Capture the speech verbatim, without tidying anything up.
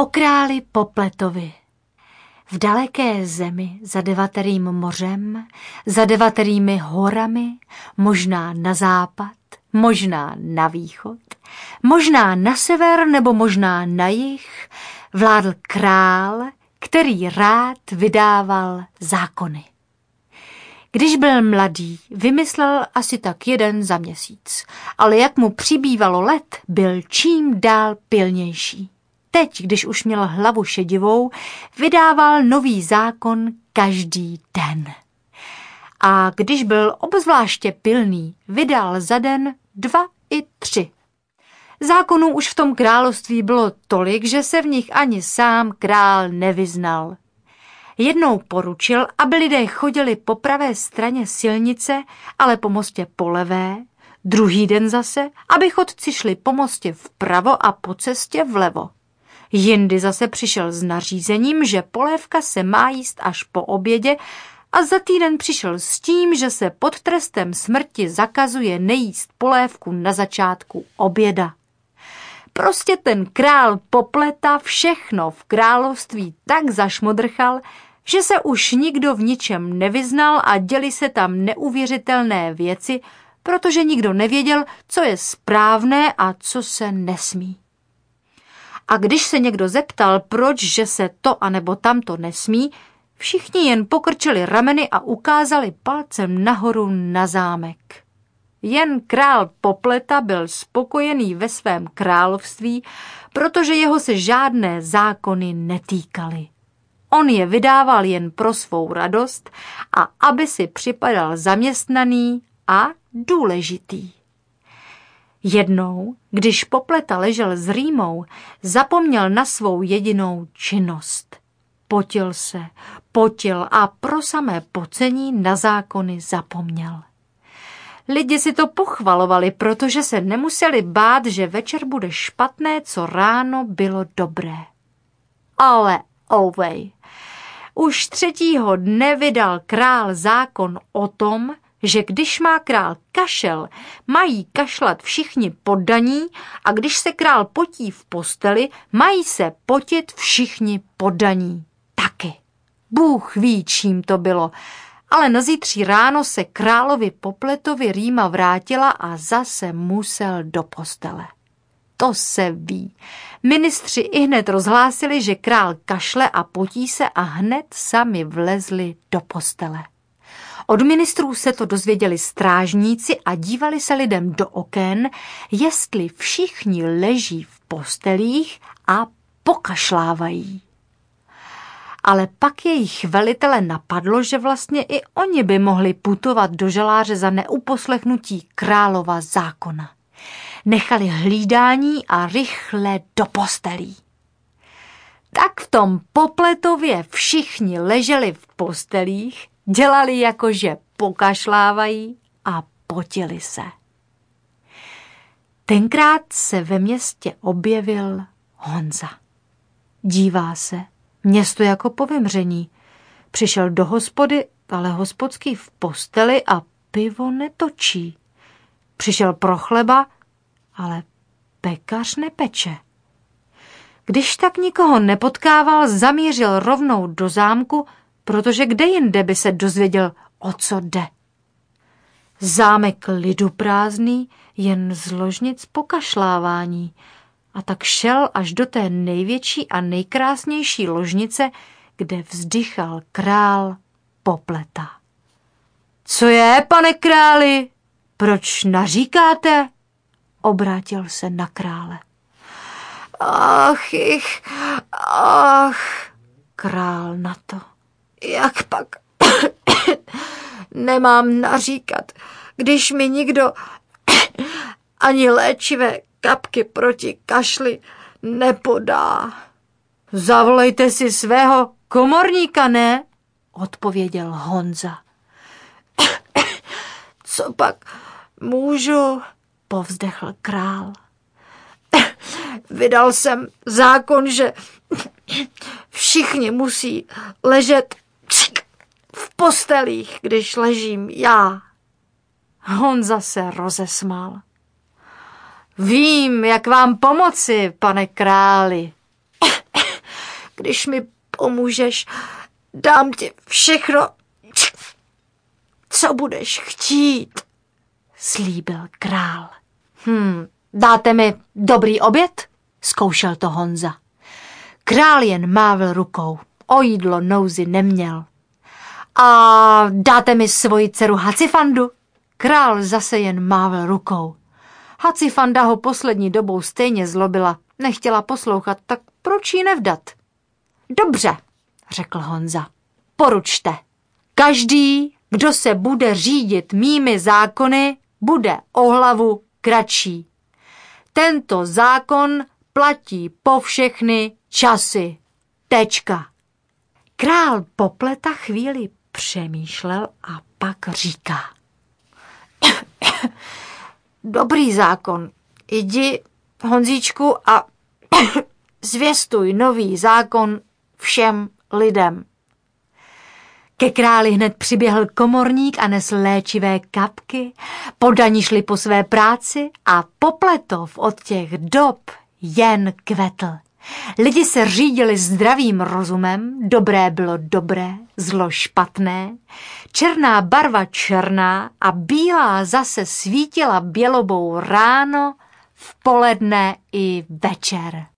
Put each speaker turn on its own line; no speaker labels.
O králi Popletovi. V daleké zemi za devaterým mořem, za devaterými horami, možná na západ, možná na východ, možná na sever nebo možná na jih, vládl král, který rád vydával zákony. Když byl mladý, vymyslel asi tak jeden za měsíc, ale jak mu přibývalo let, byl čím dál pilnější. Teď, když už měl hlavu šedivou, vydával nový zákon každý den. A když byl obzvláště pilný, vydal za den dva i tři. Zákonů už v tom království bylo tolik, že se v nich ani sám král nevyznal. Jednou poručil, aby lidé chodili po pravé straně silnice, ale po mostě po levé, druhý den zase, aby chodci šli po mostě vpravo a po cestě vlevo. Jindy zase přišel s nařízením, že polévka se má jíst až po obědě a za týden přišel s tím, že se pod trestem smrti zakazuje nejíst polévku na začátku oběda. Prostě ten král Popleta všechno v království tak zašmodrchal, že se už nikdo v ničem nevyznal a děli se tam neuvěřitelné věci, protože nikdo nevěděl, co je správné a co se nesmí. A když se někdo zeptal, proč, že se to anebo tamto nesmí, všichni jen pokrčili rameny a ukázali palcem nahoru na zámek. Jen král Popleta byl spokojený ve svém království, protože jeho se žádné zákony netýkaly. On je vydával jen pro svou radost a aby si připadal zaměstnaný a důležitý. Jednou, když Popleta ležel s rýmou, zapomněl na svou jedinou činnost. Potil se, potil a pro samé pocení na zákony zapomněl. Lidi si to pochvalovali, protože se nemuseli bát, že večer bude špatné, co ráno bylo dobré. Ale ovej. Už třetího dne vydal král zákon o tom, že když má král kašel, mají kašlat všichni poddaní a když se král potí v posteli, mají se potit všichni poddaní. Taky. Bůh ví, čím to bylo, ale na zítří ráno se královi Popletovi rýma vrátila a zase musel do postele. To se ví. Ministři ihned rozhlásili, že král kašle a potí se a hned sami vlezli do postele. Od ministrů se to dozvěděli strážníci a dívali se lidem do oken, jestli všichni leží v postelích a pokašlávají. Ale pak jejich velitele napadlo, že vlastně i oni by mohli putovat do žaláře za neuposlechnutí králova zákona. Nechali hlídání a rychle do postelí. Tak v tom Popletově všichni leželi v postelích, dělali jako, že pokašlávají a potili se. Tenkrát se ve městě objevil Honza. Dívá se, město jako po vymření. Přišel do hospody, ale hospodský v posteli a pivo netočí. Přišel pro chleba, ale pekař nepeče. Když tak nikoho nepotkával, zamířil rovnou do zámku, protože kde jinde by se dozvěděl, o co jde. Zámek lidu prázdný, jen z ložnic pokašlávání. A tak šel až do té největší a nejkrásnější ložnice, kde vzdychal král Popleta. Co je, pane králi? Proč naříkáte? Obrátil se na krále. Ach, ich, ach, král na to. Jak pak nemám naříkat, když mi nikdo ani léčivé kapky proti kašli nepodá. Zavolejte si svého komorníka, ne? Odpověděl Honza. Co pak můžu? Povzdechl král. Vydal jsem zákon, že všichni musí ležet v postelích, když ležím já. Honza se rozesmál. Vím, jak vám pomoci, pane králi. když mi pomůžeš, dám ti všechno, co budeš chtít, slíbil král. Hm, dáte mi dobrý oběd? Zkoušel to Honza. Král jen mávl rukou, o jídlo nouzy neměl. A dáte mi svoji dceru Hacifandu? Král zase jen mávl rukou. Hacifanda ho poslední dobou stejně zlobila, nechtěla poslouchat, tak proč jí nevdat? Dobře, řekl Honza, poručte. Každý, kdo se bude řídit mými zákony, bude o hlavu kratší. Tento zákon platí po všechny časy. Tečka. Král Popleta chvíli přemýšlel a pak říká. Dobrý zákon. Jdi, Honzíčku, a zvěstuj nový zákon všem lidem. Ke králi hned přiběhl komorník a nesl léčivé kapky, poddaní šli po své práci a Popletov od těch dob jen kvetl. Lidi se řídili zdravým rozumem, dobré bylo dobré, zlo špatné, černá barva černá a bílá zase svítila bělobou ráno, v poledne i večer.